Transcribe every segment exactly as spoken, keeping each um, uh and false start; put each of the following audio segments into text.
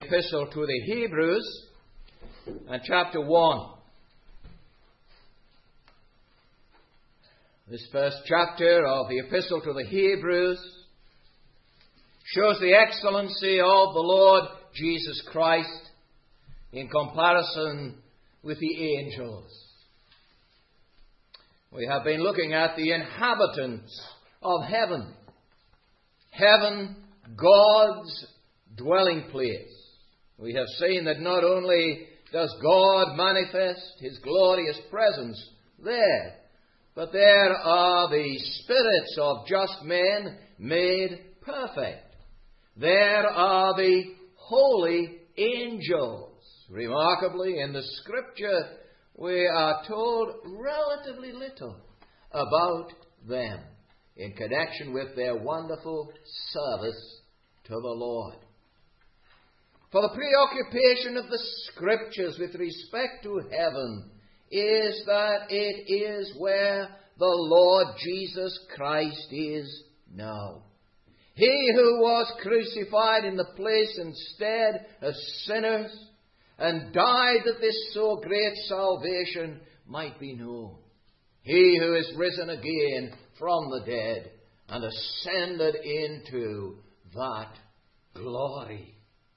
Epistle to the Hebrews and chapter one. This first chapter of the Epistle to the Hebrews shows the excellency of the Lord Jesus Christ in comparison with the angels. We have been looking at the inhabitants of heaven. Heaven, God's dwelling place. We have seen that not only does God manifest His glorious presence there, but there are the spirits of just men made perfect. There are the holy angels. Remarkably, in the Scripture, we are told relatively little about them in connection with their wonderful service to the Lord. For the preoccupation of the Scriptures with respect to heaven is that it is where the Lord Jesus Christ is now. He who was crucified in the place instead of sinners and died that this so great salvation might be known. He who is risen again from the dead and ascended into that glory.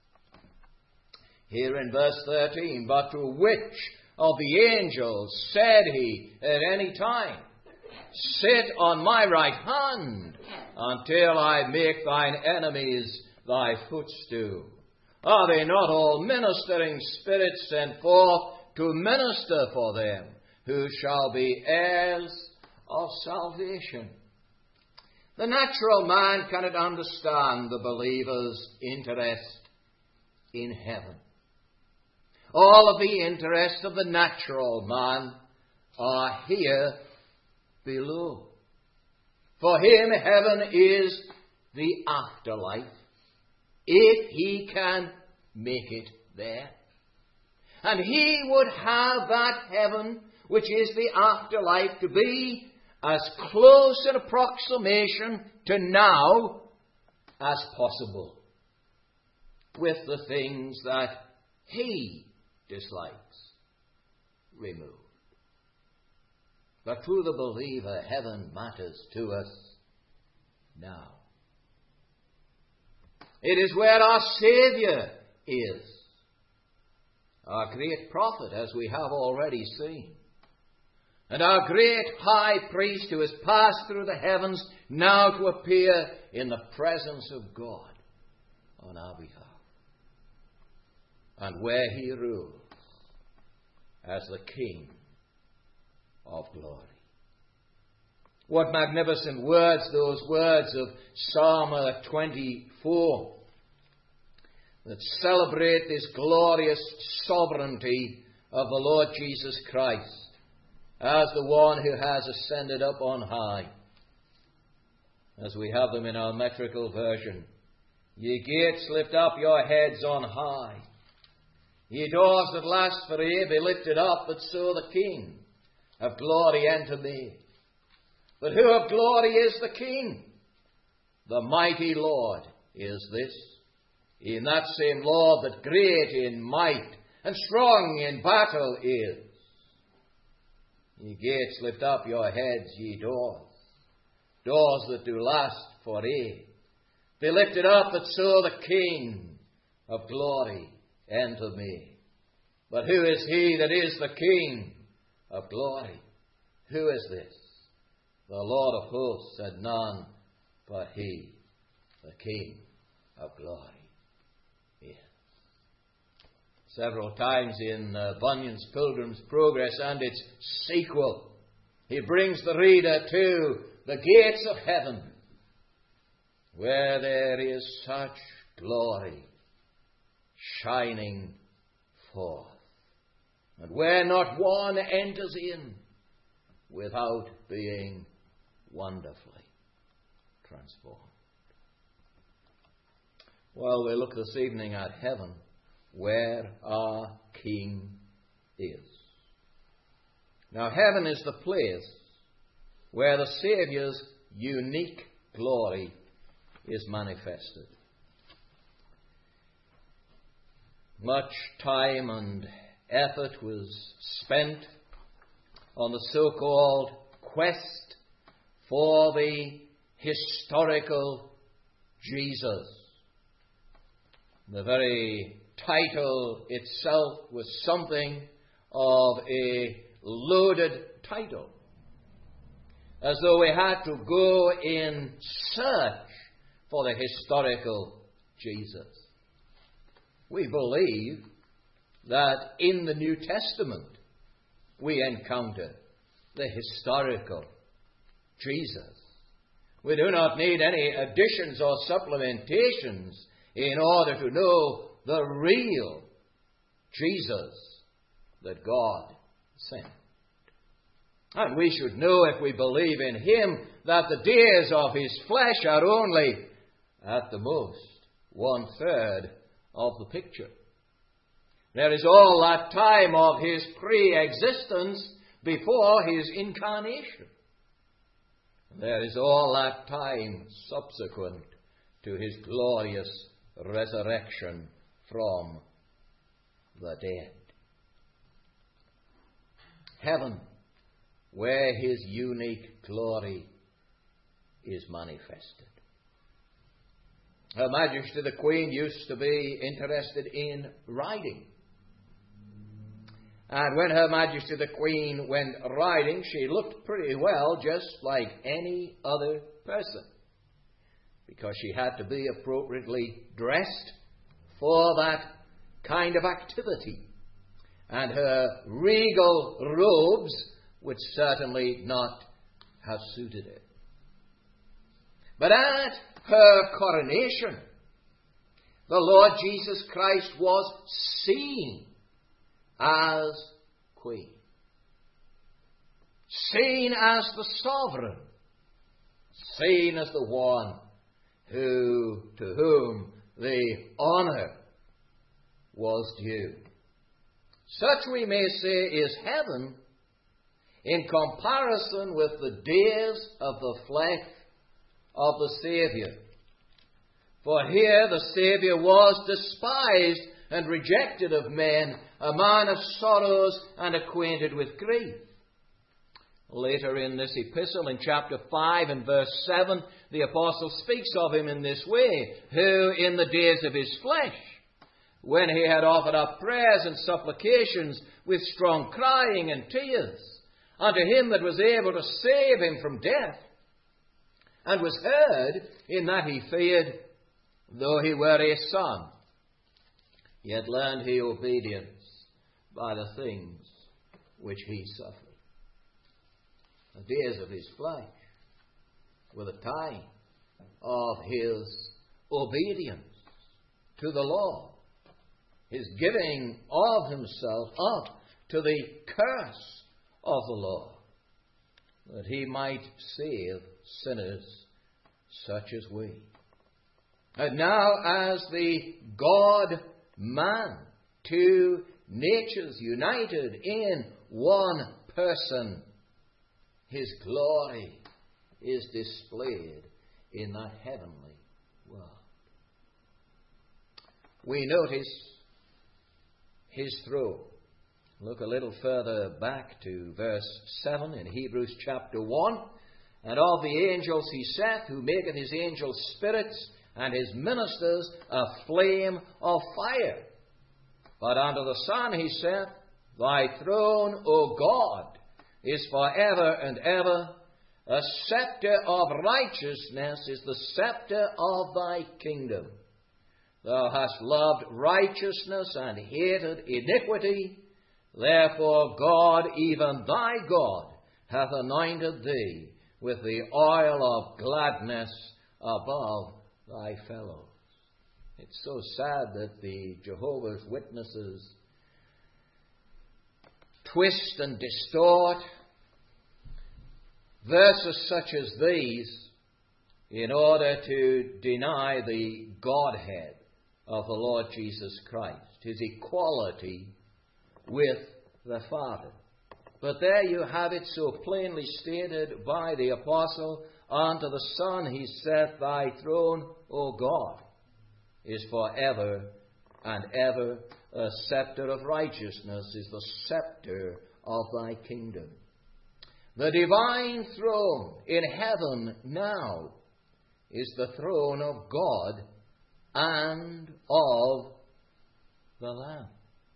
Here in verse thirteen, but to which of the angels said he at any time, sit on my right hand until I make thine enemies thy footstool? Are they not all ministering spirits sent forth to minister for them who shall be heirs of salvation? The natural man cannot understand the believer's interest in heaven. All of the interests of the natural man are here below. For him, heaven is the afterlife, if he can make it there. And he would have that heaven, which is the afterlife, to be as close an approximation to now as possible, with the things that he dislikes removed. But to the believer, heaven matters to us now. It is where our Saviour is, our great prophet, as we have already seen, and our great high priest who has passed through the heavens now to appear in the presence of God on our behalf, and where he rules as the King of glory. What magnificent words, those words of Psalm twenty-four, that celebrate this glorious sovereignty of the Lord Jesus Christ as the one who has ascended up on high. As we have them in our metrical version. Ye gates, lift up your heads on high. Ye doors that last for aye, be lifted up, that so the King of glory enter may. But who of glory is the King? The mighty Lord is this. In that same Lord that great in might and strong in battle is. Ye gates, lift up your heads, ye doors, doors that do last for aye. Be lifted up, that so the King of glory enter may. But who is he that is the King of glory? Who is this? The Lord of hosts, and none but he, the King of glory. Yes. Several times in uh, Bunyan's Pilgrim's Progress and its sequel, he brings the reader to the gates of heaven, where there is such glory shining forth, and where not one enters in without being wonderfully transformed. Well, we look this evening at heaven, where our King is. Now, heaven is the place where the Saviour's unique glory is manifested. Much time and effort was spent on the so-called quest for the historical Jesus. The very title itself was something of a loaded title, as though we had to go in search for the historical Jesus. We believe that in the New Testament we encounter the historical Jesus. We do not need any additions or supplementations in order to know the real Jesus that God sent. And we should know, if we believe in Him, that the days of His flesh are only, at the most, one-third of the picture. There is all that time of His pre-existence before His incarnation. There is all that time subsequent to His glorious resurrection from the dead. Heaven, where His unique glory is manifested. Her Majesty the Queen used to be interested in riding. And when Her Majesty the Queen went riding, she looked pretty well just like any other person, because she had to be appropriately dressed for that kind of activity. And her regal robes would certainly not have suited it. But at her coronation, the Lord Jesus Christ was seen as Queen, seen as the sovereign, seen as the one who, to whom the honour was due. Such, we may say, is heaven in comparison with the days of the flesh of the Saviour. For here the Saviour was despised and rejected of men, a man of sorrows and acquainted with grief. Later in this epistle, in chapter five and verse seven, the apostle speaks of him in this way, who in the days of his flesh, when he had offered up prayers and supplications with strong crying and tears unto him that was able to save him from death, and was heard in that he feared, though he were a son, yet learned he obedience by the things which he suffered. The days of his flesh were the time of his obedience to the law, his giving of himself up to the curse of the law, that he might save sinners such as we. And now, as the God-man, two natures united in one person, his glory is displayed in that heavenly world. We notice his throne. Look a little further back to verse seven in Hebrews chapter one. And of the angels he saith, who maketh his angels spirits, and his ministers a flame of fire. But unto the Son he saith, Thy throne, O God, is for ever and ever. A scepter of righteousness is the scepter of thy kingdom. Thou hast loved righteousness and hated iniquity. Therefore God, even thy God, hath anointed thee with the oil of gladness above thy fellows. It's so sad that the Jehovah's Witnesses twist and distort verses such as these in order to deny the Godhead of the Lord Jesus Christ, his equality with the Father. But there you have it so plainly stated by the apostle, Unto the Son he saith, Thy throne, O God, is for ever and ever. a scepter of righteousness is the scepter of thy kingdom. The divine throne in heaven now is the throne of God and of the Lamb.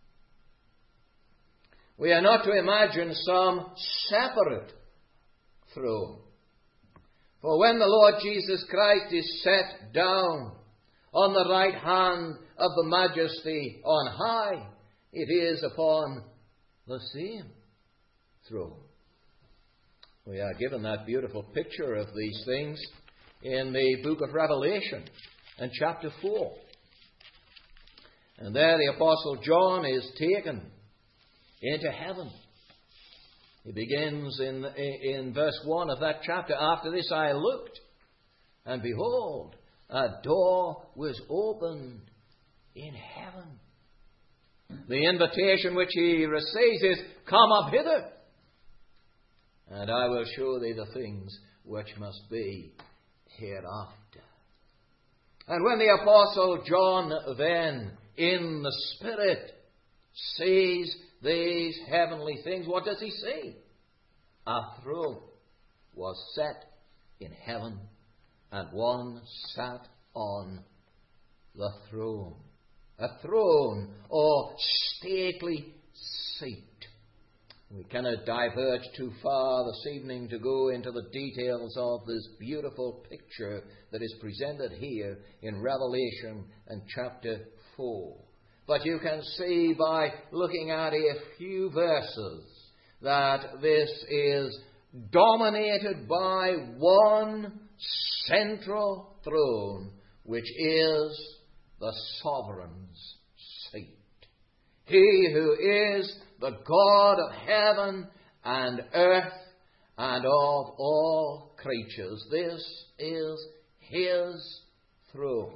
We are not to imagine some separate throne. For when the Lord Jesus Christ is set down on the right hand of the Majesty on high, it is upon the same throne. We are given that beautiful picture of these things in the book of Revelation and chapter four. And there the Apostle John is taken into heaven. He begins in, in verse one of that chapter. After this I looked, and behold, a door was opened in heaven. The invitation which he receives is, come up hither, and I will show thee the things which must be hereafter. And when the Apostle John then, in the Spirit, sees these heavenly things, what does he see? A throne was set in heaven, and one sat on the throne. A throne or stately seat. We cannot diverge too far this evening to go into the details of this beautiful picture that is presented here in Revelation and chapter four. But you can see by looking at a few verses that this is dominated by one central throne, which is the sovereign's seat. He who is the God of heaven and earth and of all creatures. This is his throne.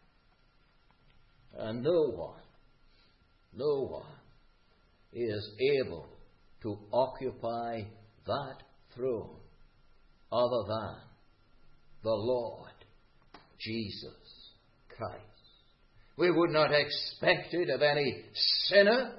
And no one, no one is able to occupy that throne other than the Lord Jesus Christ. We would not expect it of any sinner,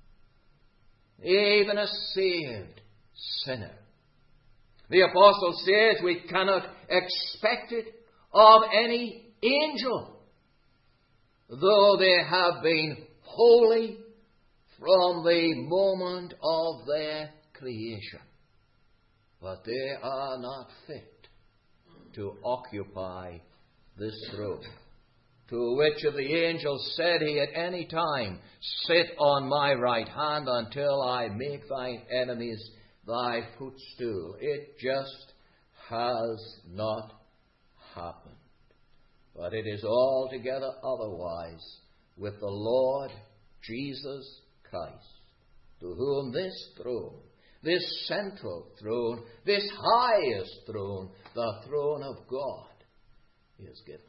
even a saved sinner. The apostle says we cannot expect it of any angel, though they have been holy from the moment of their creation. But they are not fit to occupy this throne. To which of the angels said he at any time, sit on my right hand until I make thine enemies thy footstool. It just has not happened. But it is altogether otherwise with the Lord Jesus Christ, to whom this throne, this central throne, this highest throne, the throne of God, is given.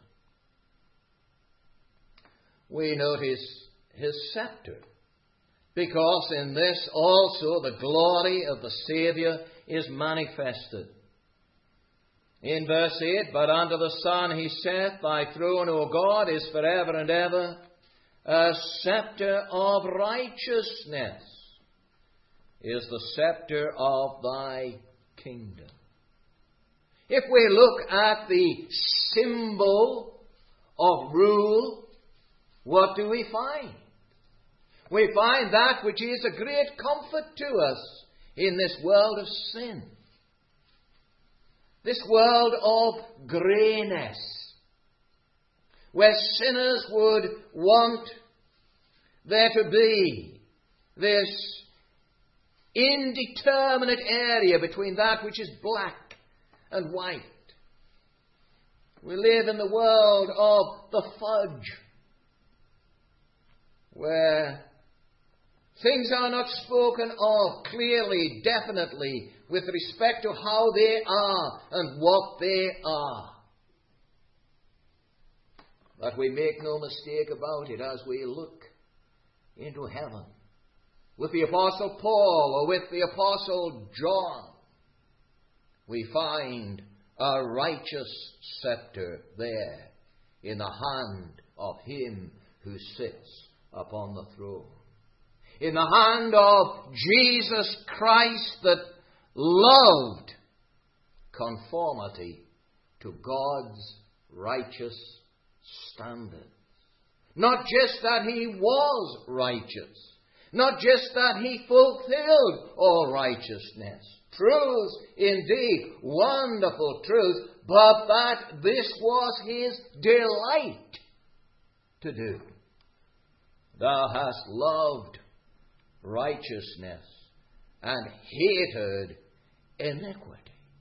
We notice his scepter, because in this also the glory of the Saviour is manifested. In verse eight, but unto the Son he saith, thy throne, O God, is forever and ever. A scepter of righteousness is the scepter of thy kingdom. If we look at the symbol of rule, what do we find? We find that which is a great comfort to us in this world of sin. This world of greyness, where sinners would want there to be this indeterminate area between that which is black and white. We live in the world of the fudge, where things are not spoken of clearly, definitely, with respect to how they are and what they are. But we make no mistake about it as we look into heaven. With the Apostle Paul or with the Apostle John, we find a righteous scepter there in the hand of him who sits upon the throne. In the hand of Jesus Christ that loved conformity to God's righteous standards. Not just that he was righteous, not just that he fulfilled all righteousness. Truth, indeed, wonderful truth, but that this was his delight to do. Thou hast loved righteousness and hated iniquity.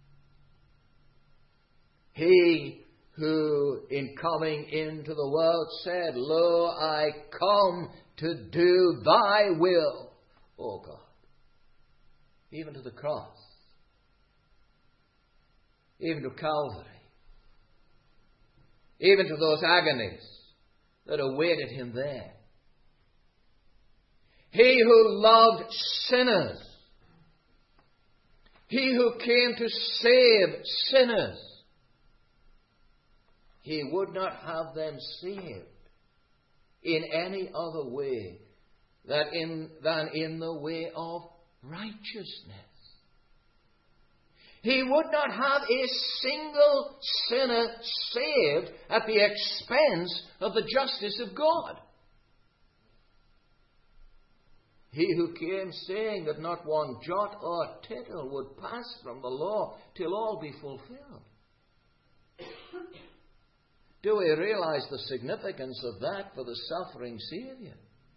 He who in coming into the world said, Lo, I come to do thy will, O God. Even to the cross. Even to Calvary. Even to those agonies that awaited him there. He who loved sinners. He who came to save sinners. He would not have them saved in any other way than in, than in the way of righteousness. He would not have a single sinner saved at the expense of the justice of God. He who came saying that not one jot or tittle would pass from the law till all be fulfilled. Do we realize the significance of that for the suffering Savior?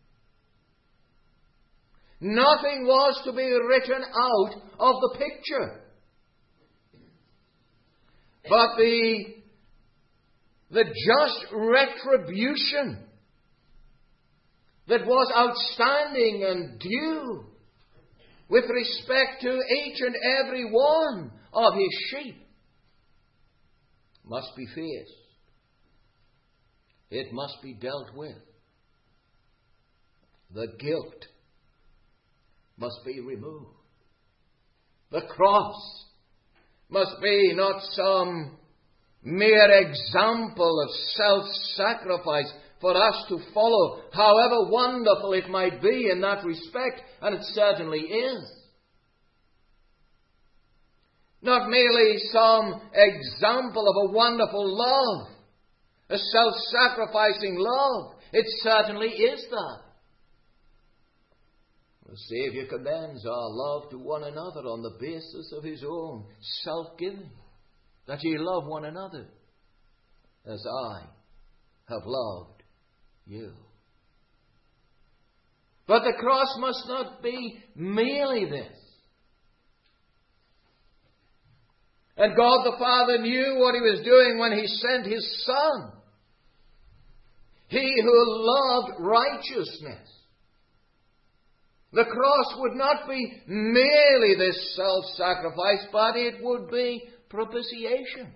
Nothing was to be written out of the picture. But the, the just retribution that was outstanding and due with respect to each and every one of his sheep must be faced. It must be dealt with. The guilt must be removed. The cross must be not some mere example of self-sacrifice for us to follow, however wonderful it might be in that respect, and it certainly is. Not merely some example of a wonderful love, a self-sacrificing love. It certainly is that. The Saviour commends our love to one another on the basis of his own self-giving. That ye love one another as I have loved you. But the cross must not be merely this. And God the Father knew what he was doing when he sent his Son. He who loved righteousness. The cross would not be merely this self-sacrifice, but it would be propitiation.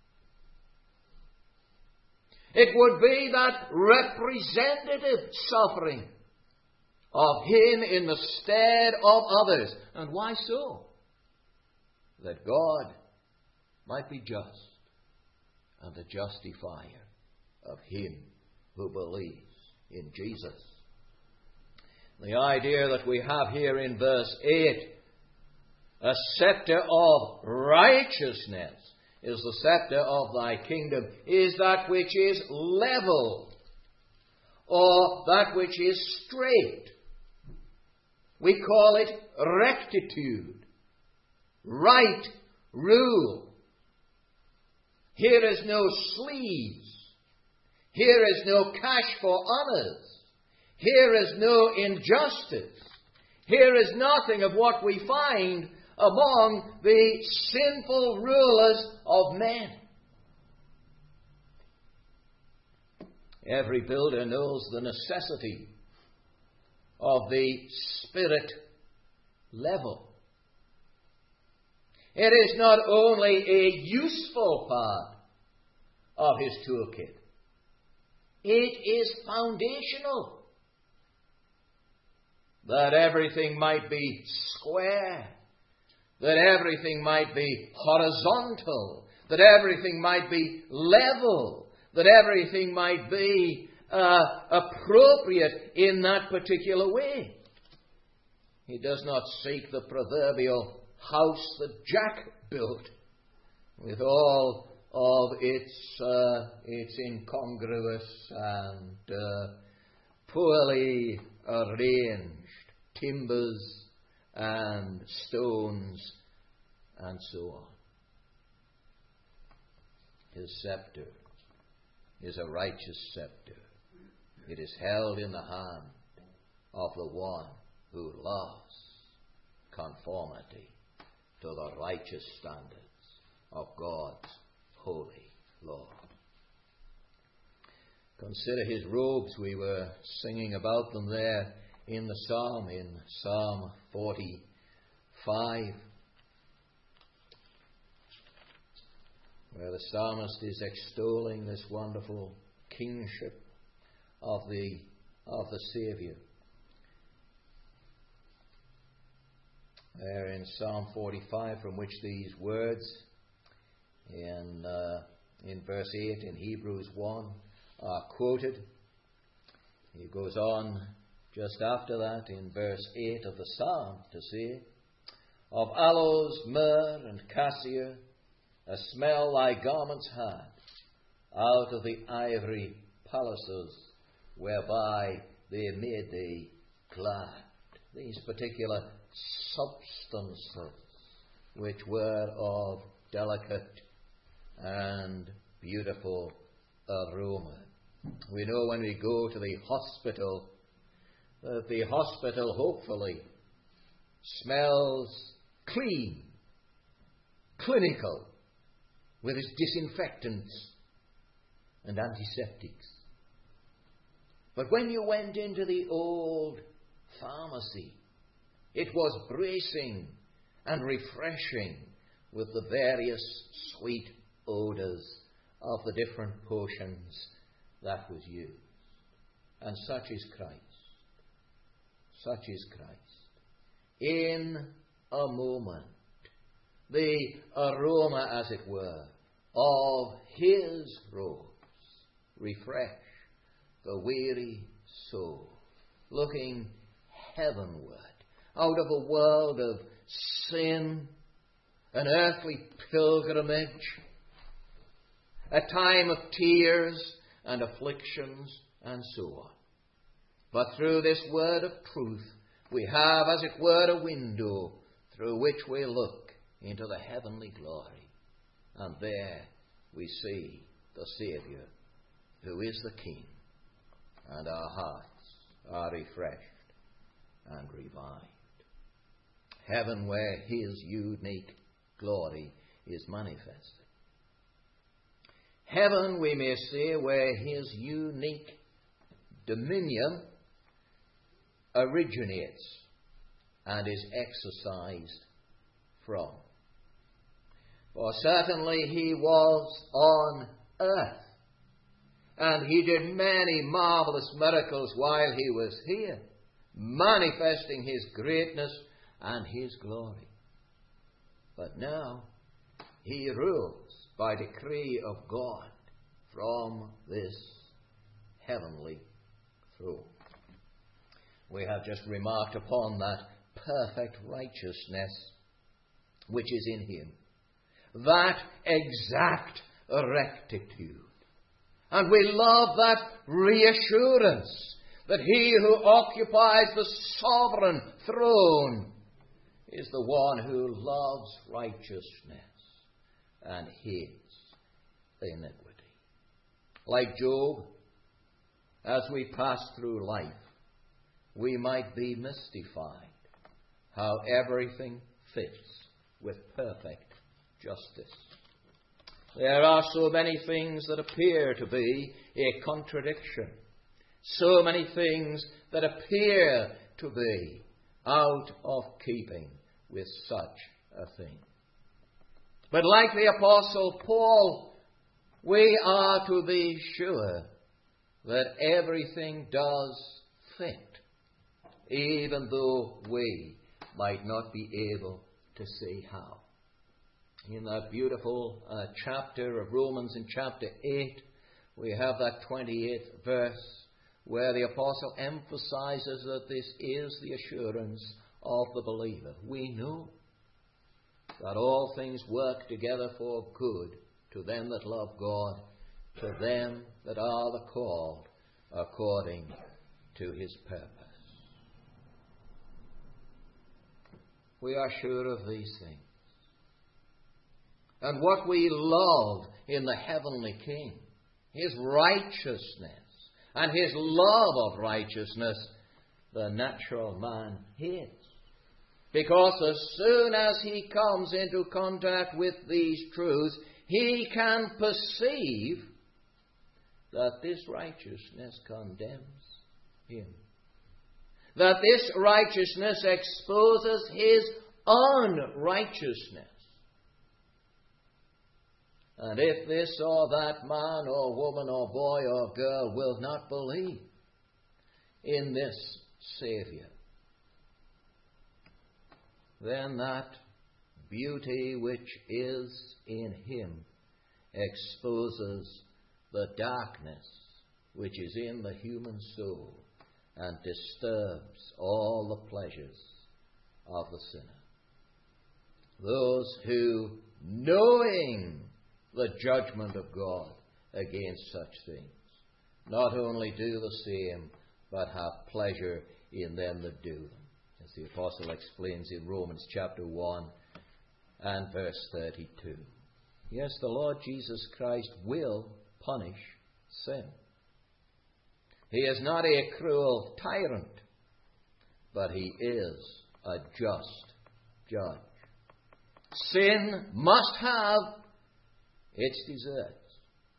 It would be that representative suffering of him in the stead of others. And why so? That God might be just and the justifier of him who believes in Jesus. The idea that we have here in verse eight, a scepter of righteousness is the scepter of thy kingdom, is that which is level, or that which is straight. We call it rectitude, right rule. Here is no sleeves. Here is no cash for honours. Here is no injustice. Here is nothing of what we find among the sinful rulers of men. Every builder knows the necessity of the spirit level. It is not only a useful part of his toolkit. It is foundational. That everything might be square, that everything might be horizontal, that everything might be level, that everything might be uh, appropriate in that particular way. He does not seek the proverbial house that Jack built with all of its uh, its incongruous and uh, poorly arranged timbers and stones and so on. His scepter is a righteous scepter. It is held in the hand of the one who loves conformity to the righteous standards of God's holy law. Consider his robes. We were singing about them there in the psalm, in Psalm forty-five, where the psalmist is extolling this wonderful kingship of the, of the Saviour. There in Psalm forty-five, from which these words in, uh, in verse eight in Hebrews one are quoted. He goes on just after that in verse eight of the psalm to say, "Of aloes, myrrh, and cassia, a smell thy garments had, out of the ivory palaces whereby they made thee glad." These particular substances, which were of delicate and beautiful aroma. We know when we go to the hospital that the hospital hopefully smells clean, clinical, with its disinfectants and antiseptics. But when you went into the old pharmacy, it was bracing and refreshing with the various sweet odours of the different potions that was used. And such is Christ. Such is Christ. In a moment, the aroma, as it were, of his robes refresh the weary soul, looking heavenward, out of a world of sin, an earthly pilgrimage, a time of tears and afflictions, and so on. But through this word of truth, we have, as it were, a window through which we look into the heavenly glory. And there we see the Saviour, who is the King, and our hearts are refreshed and revived. Heaven, where his unique glory is manifested. Heaven, we may say, where his unique dominion originates and is exercised from. For certainly he was on earth, and he did many marvelous miracles while he was here, manifesting his greatness and his glory. But now he rules by decree of God from this heavenly throne. We have just remarked upon that perfect righteousness which is in him, that exact rectitude. And we love that reassurance that he who occupies the sovereign throne is the one who loves righteousness and hates iniquity. Like Job, as we pass through life, we might be mystified how everything fits with perfect justice. There are so many things that appear to be a contradiction, so many things that appear to be out of keeping with such a thing. But like the Apostle Paul, we are to be sure that everything does fit, even though we might not be able to see how. In that beautiful uh, chapter of Romans, in chapter eight, we have that twenty-eighth verse where the apostle emphasizes that this is the assurance of the believer. We know that all things work together for good to them that love God, to them that are the called according to his purpose. We are sure of these things. And what we love in the heavenly King, his righteousness and his love of righteousness, the natural man hates. Because as soon as he comes into contact with these truths, he can perceive that this righteousness condemns him. That this righteousness exposes his unrighteousness. And if this or that man or woman or boy or girl will not believe in this Saviour, then that beauty which is in him exposes the darkness which is in the human soul and disturbs all the pleasures of the sinner. Those who, knowing the judgment of God against such things, not only do the same, but have pleasure in them that do them. As the apostle explains in Romans chapter one and verse thirty-two. Yes, the Lord Jesus Christ will punish sin. He is not a cruel tyrant, but he is a just judge. Sin must have its deserts.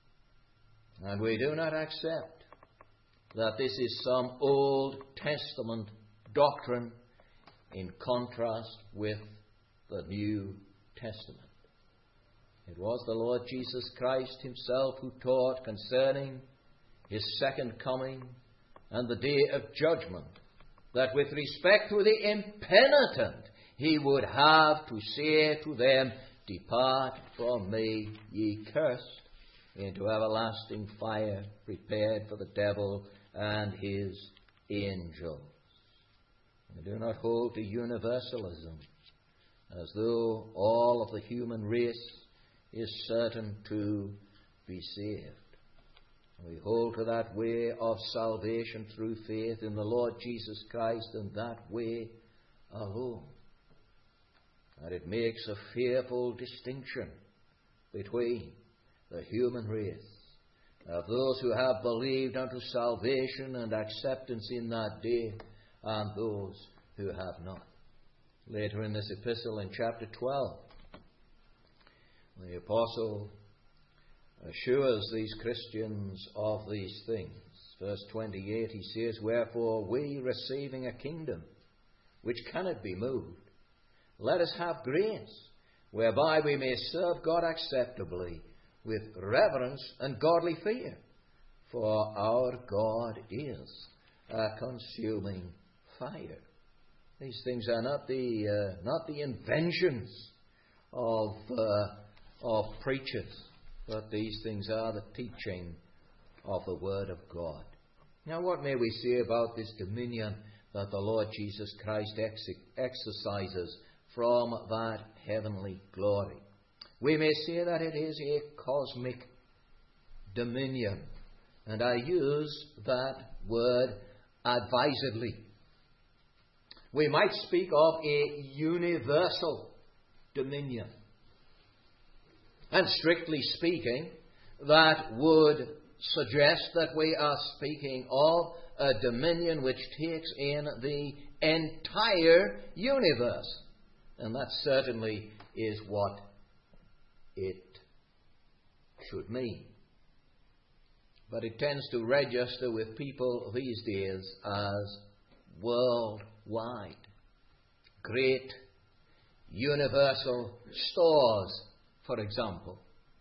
And we do not accept that this is some Old Testament doctrine in contrast with the New Testament. It was the Lord Jesus Christ himself who taught concerning his second coming and the day of judgment, that with respect to the impenitent he would have to say to them, "Depart from me, ye cursed, into everlasting fire prepared for the devil and his angels." We do not hold to universalism, as though all of the human race is certain to be saved. We hold to that way of salvation through faith in the Lord Jesus Christ, and that way alone. And it makes a fearful distinction between the human race of those who have believed unto salvation and acceptance in that day, and those who have not. Later in this epistle, in chapter twelve, the apostle assures these Christians of these things. Verse twenty-eight, he says, "Wherefore we, receiving a kingdom which cannot be moved, let us have grace, whereby we may serve God acceptably with reverence and godly fear. For our God is a consuming fire." These things are not the uh, not the inventions of uh, of preachers, but these things are the teaching of the Word of God. Now, what may we say about this dominion that the Lord Jesus Christ ex- exercises from that heavenly glory? We may say that it is a cosmic dominion, and I use that word advisedly. We might speak of a universal dominion. And strictly speaking, that would suggest that we are speaking of a dominion which takes in the entire universe. And that certainly is what it should mean. But it tends to register with people these days as worldwide. Great universal stores, for example,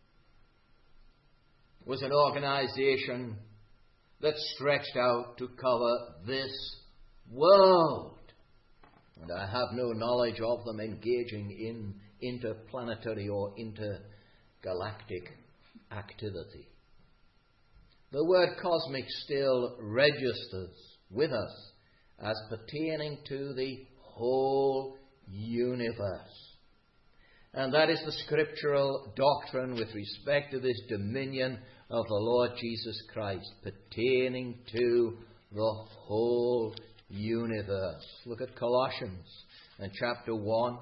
was an organization that stretched out to cover this world. And I have no knowledge of them engaging in interplanetary or intergalactic activity. The word cosmic still registers with us as pertaining to the whole universe. And that is the scriptural doctrine with respect to this dominion of the Lord Jesus Christ, pertaining to the whole universe. Look at Colossians in chapter one,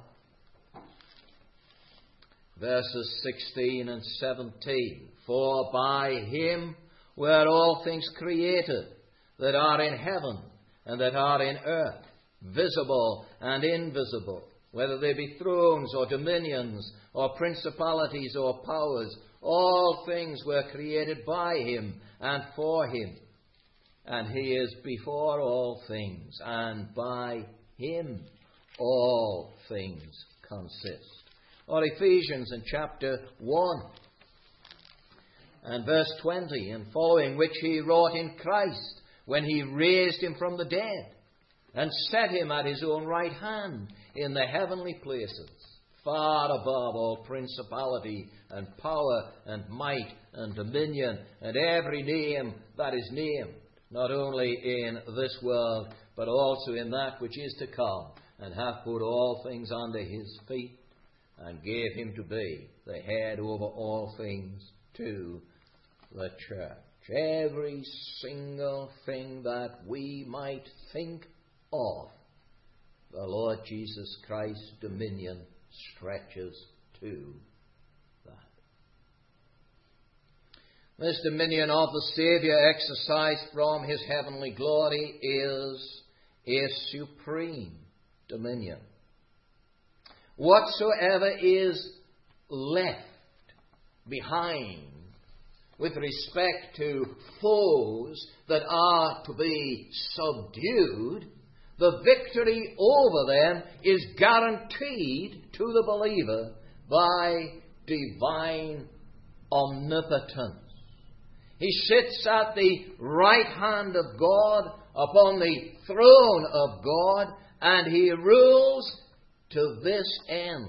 verses sixteen and seventeen. For by him were all things created, that are in heaven and that are in earth, visible and invisible, whether they be thrones or dominions or principalities or powers. All things were created by him and for him. And he is before all things, and by him all things consist. Or Ephesians in chapter one and verse twenty and following, which he wrought in Christ when he raised him from the dead and set him at his own right hand in the heavenly places, far above all principality and power and might and dominion and every name that is named, not only in this world, but also in that which is to come, and hath put all things under his feet, and gave him to be the head over all things to the church. Every single thing that we might think of, the Lord Jesus Christ's dominion stretches to that. This dominion of the Saviour, exercised from his heavenly glory, is a supreme dominion. Whatsoever is left behind with respect to foes that are to be subdued, the victory over them is guaranteed to the believer by divine omnipotence. He sits at the right hand of God, upon the throne of God, and he rules to this end: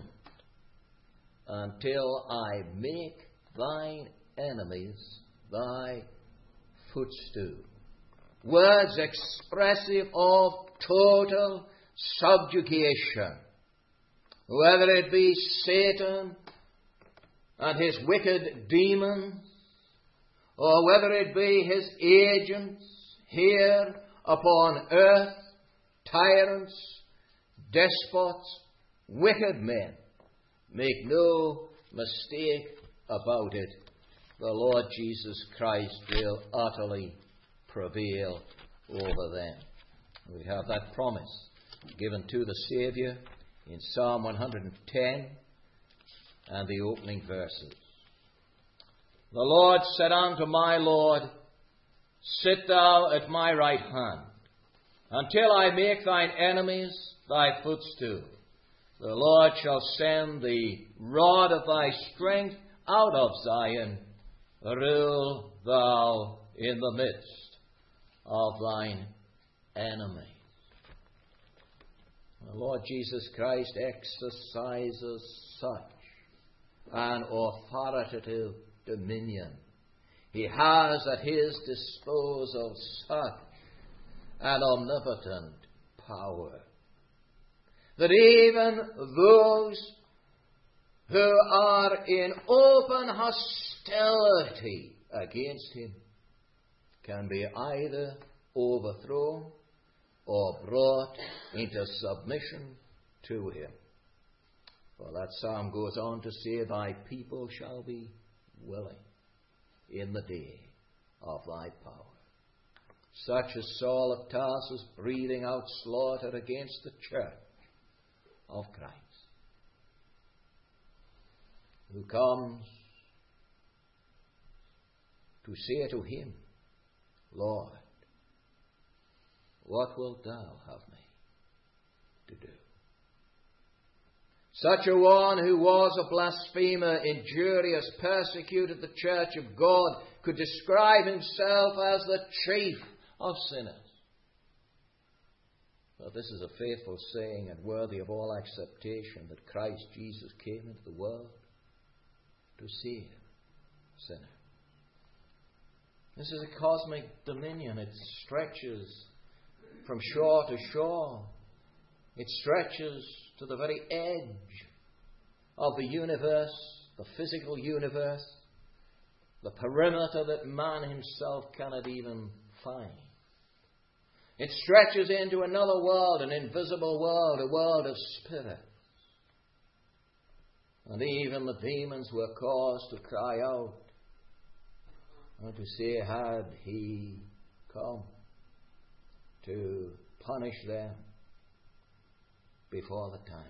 until I make thine enemies thy footstool. Words expressive of total subjugation. Whether it be Satan and his wicked demons, or whether it be his agents here upon earth, tyrants, despots, wicked men, make no mistake about it, the Lord Jesus Christ will utterly prevail over them. We have that promise given to the Saviour in Psalm one hundred ten and the opening verses. The Lord said unto my Lord, Sit thou at my right hand, until I make thine enemies thy footstool. The Lord shall send the rod of thy strength out of Zion. Rule thou in the midst of thine enemies. The Lord Jesus Christ exercises such an authoritative dominion. He has at his disposal such an omnipotent power that even those who are in open hostility against him can be either overthrown or brought into submission to him. For that psalm goes on to say, Thy people shall be willing in the day of thy power. Such as Saul of Tarsus breathing out slaughter against the church of Christ, who comes to say to him, Lord, what wilt thou have me to do? Such a one who was a blasphemer, injurious, persecuted the church of God, could describe himself as the chief of sinners. But this is a faithful saying and worthy of all acceptation, that Christ Jesus came into the world to save sinners. This is a cosmic dominion. It stretches from shore to shore. It stretches to the very edge of the universe, the physical universe, the perimeter that man himself cannot even find. It stretches into another world, an invisible world, a world of spirits. And even the demons were caused to cry out and to say, had he come to punish them before the time.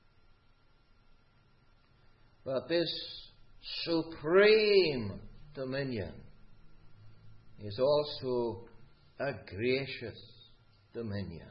But this supreme dominion is also a gracious dominion.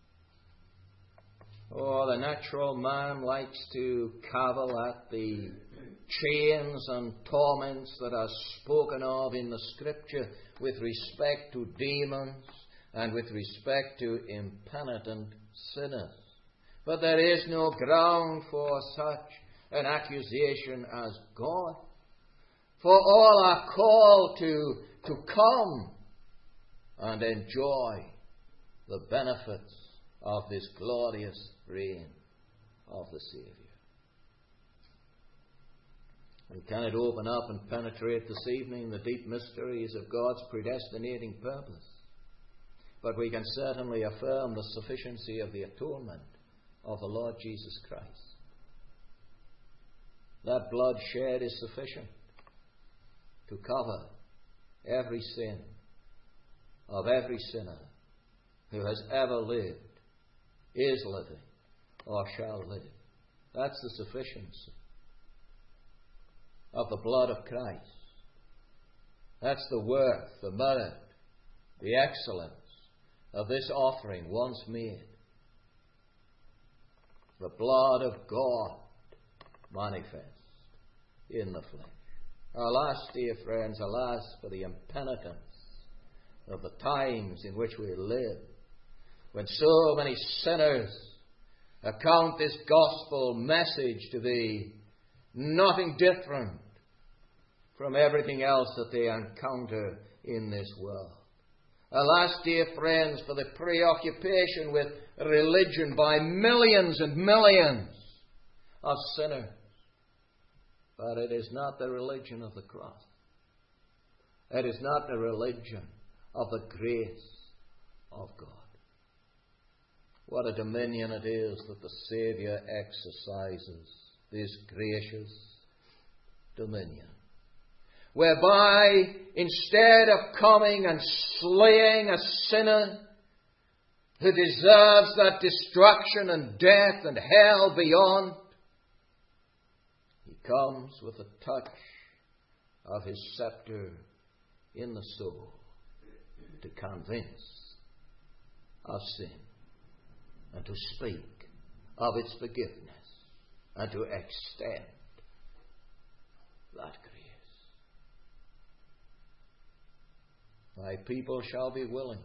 Oh, the natural man likes to cavil at the chains and torments that are spoken of in the Scripture with respect to demons and with respect to impenitent sinners. But there is no ground for such an accusation as God. For all are called to, to come and enjoy the benefits of this glorious reign of the Saviour. We cannot open up and penetrate this evening the deep mysteries of God's predestinating purpose, but we can certainly affirm the sufficiency of the atonement of the Lord Jesus Christ. That blood shed is sufficient to cover every sin of every sinner who has ever lived, is living, or shall live. That's the sufficiency of the blood of Christ. That's the worth, the merit, the excellence of this offering once made. The blood of God manifest in the flesh. Alas, dear friends, alas for the impenitence of the times in which we live, when so many sinners account this gospel message to be nothing different from everything else that they encounter in this world. Alas, dear friends, for the preoccupation with religion by millions and millions of sinners. But it is not the religion of the cross. It is not the religion of the grace of God. What a dominion it is that the Saviour exercises, this gracious dominion, whereby instead of coming and slaying a sinner who deserves that destruction and death and hell beyond, he comes with a touch of his scepter in the soul to convince of sin and to speak of its forgiveness and to extend that grace. Thy people shall be willing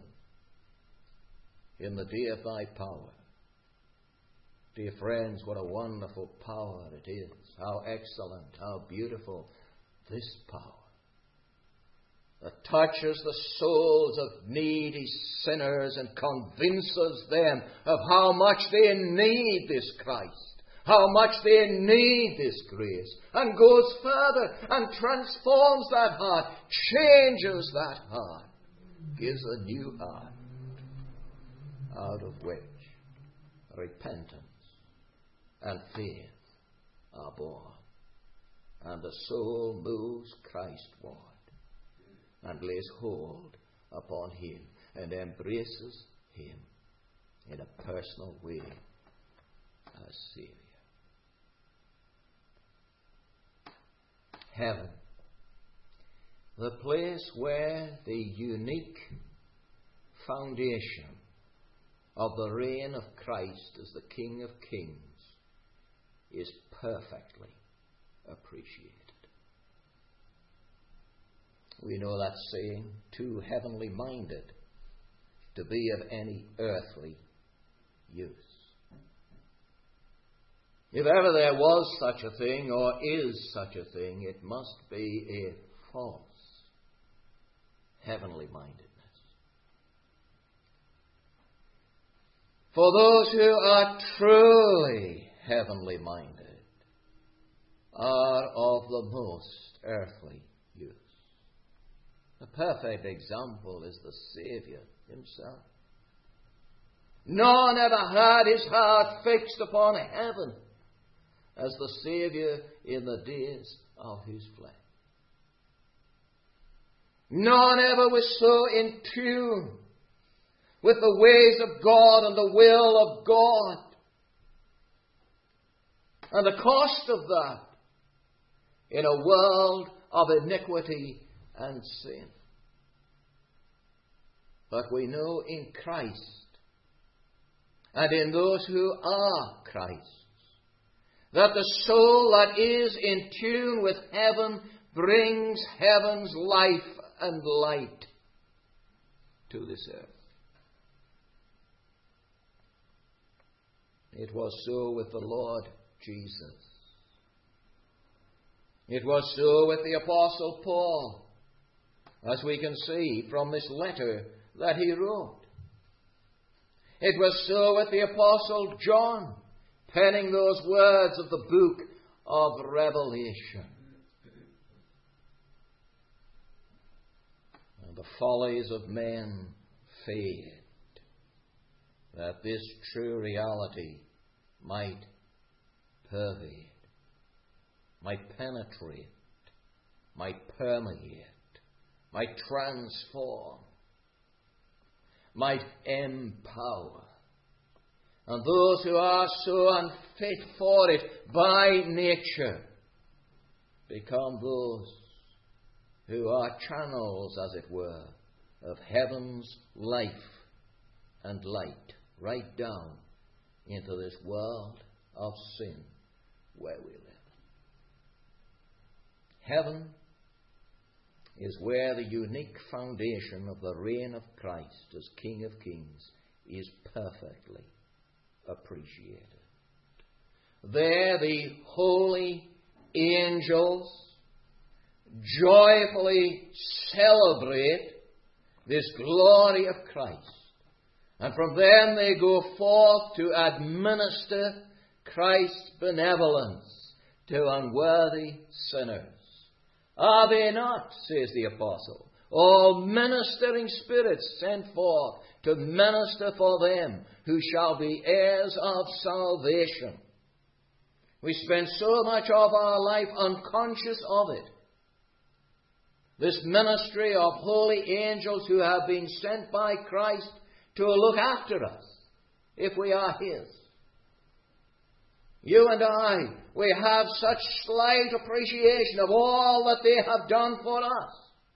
in the day of thy power. Dear friends, what a wonderful power it is. How excellent, how beautiful this power that touches the souls of needy sinners and convinces them of how much they need this Christ, how much they need this grace, and goes further and transforms that heart, changes that heart, gives a new heart, out of which repentance and faith are born. And the soul moves Christward and lays hold upon him and embraces him in a personal way as Saviour. Heaven, the place where the unique foundation of the reign of Christ as the King of Kings is perfectly appreciated. We know that saying, too heavenly minded to be of any earthly use. If ever there was such a thing, or is such a thing, it must be a false heavenly mindedness. For those who are truly heavenly minded are of the most earthly use. A perfect example is the Saviour himself. None ever had his heart fixed upon heaven as the Saviour in the days of his flesh. None ever was so in tune with the ways of God and the will of God. And the cost of that in a world of iniquity and sin. But we know in Christ and in those who are Christ's that the soul that is in tune with heaven brings heaven's life and light to this earth. It was so with the Lord Jesus. It was so with the Apostle Paul, as we can see from this letter that he wrote. It was so with the Apostle John, penning those words of the book of Revelation. And the follies of men fade, that this true reality might pervade, might penetrate, might permeate, might transform, might empower. And those who are so unfit for it by nature become those who are channels, as it were, of heaven's life and light right down into this world of sin where we live. Heaven is where the unique foundation of the reign of Christ as King of Kings is perfectly appreciated. There the holy angels joyfully celebrate this glory of Christ. And from them they go forth to administer Christ's benevolence to unworthy sinners. Are they not, says the apostle, all ministering spirits sent forth to minister for them who shall be heirs of salvation? We spend so much of our life unconscious of it. This ministry of holy angels who have been sent by Christ to look after us if we are his. You and I, we have such slight appreciation of all that they have done for us.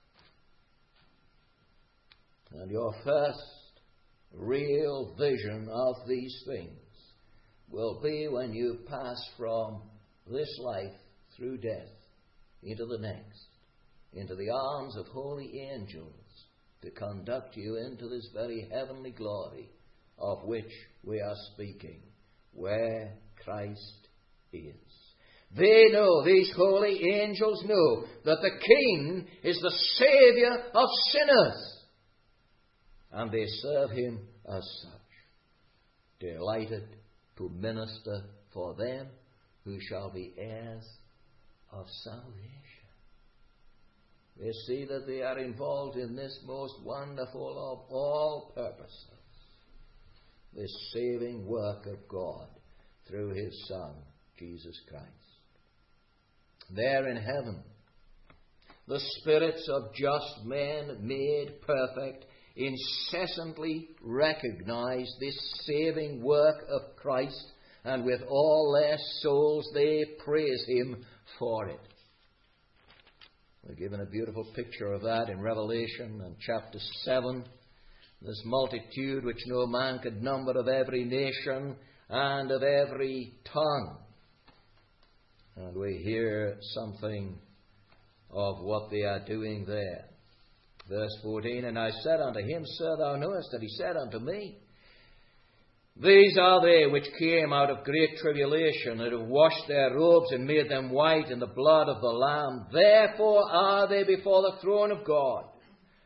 And your first real vision of these things will be when you pass from this life through death into the next, into the arms of holy angels to conduct you into this very heavenly glory of which we are speaking, where Christ is. They know, these holy angels know, that the King is the Saviour of sinners. And they serve him as such, delighted to minister for them who shall be heirs of salvation. They see that they are involved in this most wonderful of all purposes, this saving work of God through his Son, Jesus Christ. There in heaven, the spirits of just men made perfect incessantly recognize this saving work of Christ, and with all their souls they praise him for it. We're given a beautiful picture of that in Revelation and chapter seven. This multitude which no man could number, of every nation and of every tongue. And we hear something of what they are doing there. Verse fourteen, and I said unto him, Sir, thou knowest that he said unto me, These are they which came out of great tribulation, and have washed their robes and made them white in the blood of the Lamb. Therefore are they before the throne of God.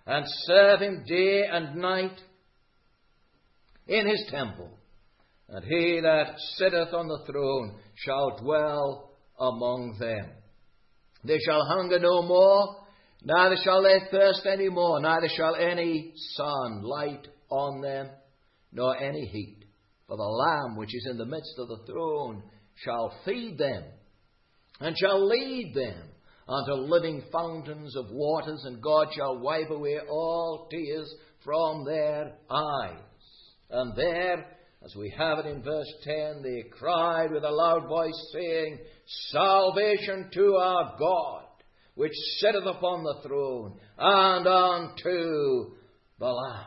and serve him day and night in his temple. And he that sitteth on the throne shall dwell among them. They shall hunger no more, neither shall they thirst any more, neither shall any sun light on them, nor any heat. For the Lamb which is in the midst of the throne shall feed them, and shall lead them unto living fountains of waters, and God shall wipe away all tears from their eyes. And there, as we have it in verse ten, they cried with a loud voice, saying, Salvation to our God, which sitteth upon the throne, and unto the Lamb.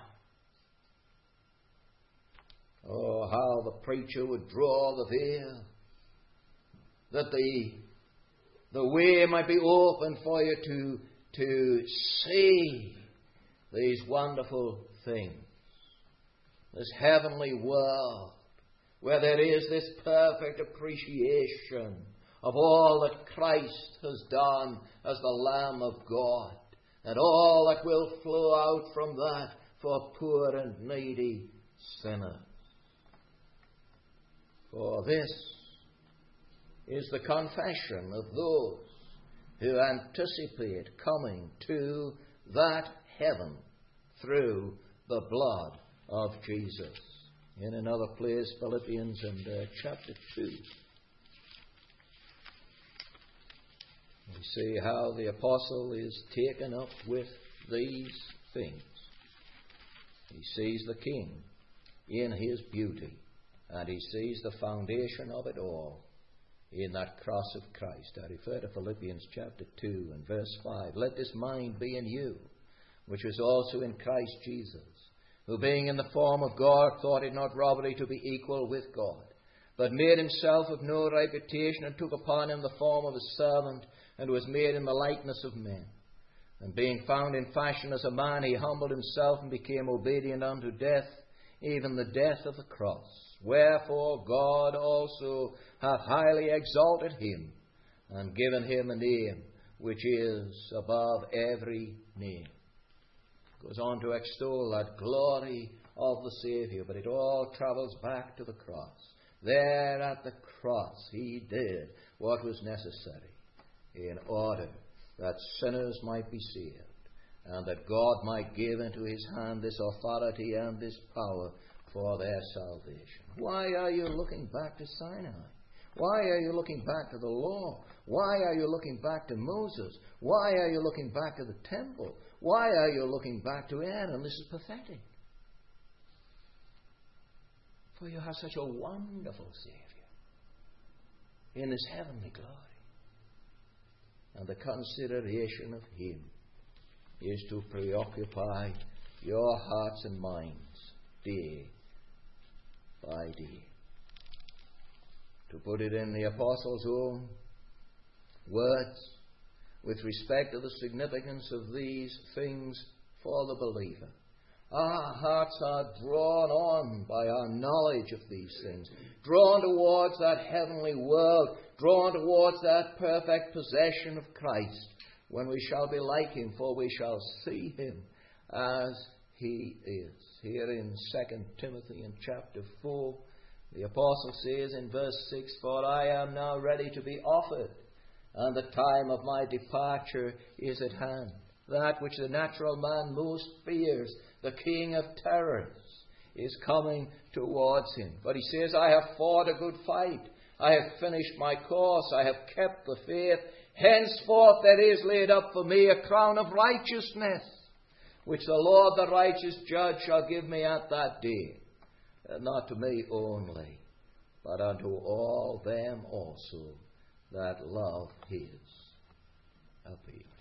Oh, how the preacher would draw the veil, that the, the way might be open for you to, to see these wonderful things. This heavenly world, where there is this perfect appreciation of all that Christ has done as the Lamb of God, and all that will flow out from that for poor and needy sinners. For this is the confession of those who anticipate coming to that heaven through the blood of Jesus. In another place, Philippians and uh, chapter two, we see how the apostle is taken up with these things. He sees the King in his beauty, and he sees the foundation of it all in that cross of Christ. I refer to Philippians chapter two and verse five. Let this mind be in you, which was also in Christ Jesus, who being in the form of God thought it not robbery to be equal with God, but made himself of no reputation, and took upon him the form of a servant, and was made in the likeness of men. And being found in fashion as a man, he humbled himself and became obedient unto death, even the death of the cross. Wherefore God also hath highly exalted him, and given him a name which is above every name. Goes on to extol that glory of the Saviour, but it all travels back to the cross. There at the cross he did what was necessary in order that sinners might be saved, and that God might give into his hand this authority and this power for their salvation. Why are you looking back to Sinai? Why are you looking back to the law? Why are you looking back to Moses? Why are you looking back to the temple? Why are you looking back to Aaron? This is pathetic. For you have such a wonderful Saviour in his heavenly glory. And the consideration of him is to preoccupy your hearts and minds day by day. To put it in the apostle's own words, with respect to the significance of these things for the believer, our hearts are drawn on by our knowledge of these things, drawn towards that heavenly world, drawn towards that perfect possession of Christ, when we shall be like him, for we shall see him as he is. Here in Second Timothy in chapter four, the apostle says in verse six, For I am now ready to be offered, and the time of my departure is at hand. That which the natural man most fears, the king of terrors, is coming towards him. But he says, I have fought a good fight. I have finished my course. I have kept the faith. Henceforth there is laid up for me a crown of righteousness, which the Lord the righteous judge shall give me at that day. And not to me only, but unto all them also that love his appeal.